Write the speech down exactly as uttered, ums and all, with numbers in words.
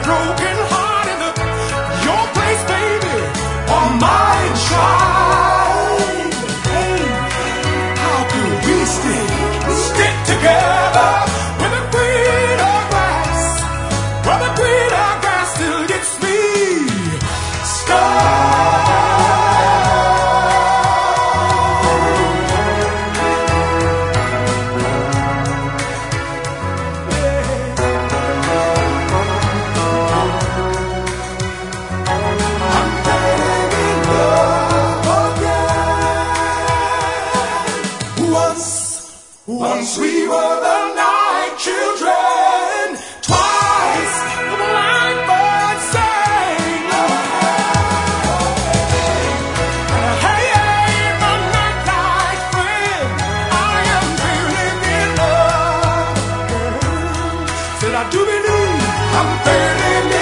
broken heart in the, your place, baby, or mine shine. Hey, how could we stick, stick together with a greener grass, where the greener grass still gets me stuck. Once we were the night children, twice the blackbird sang. Hey, hey, my night-light friend, I am feeling in love. Said I do believe I'm feeling in love.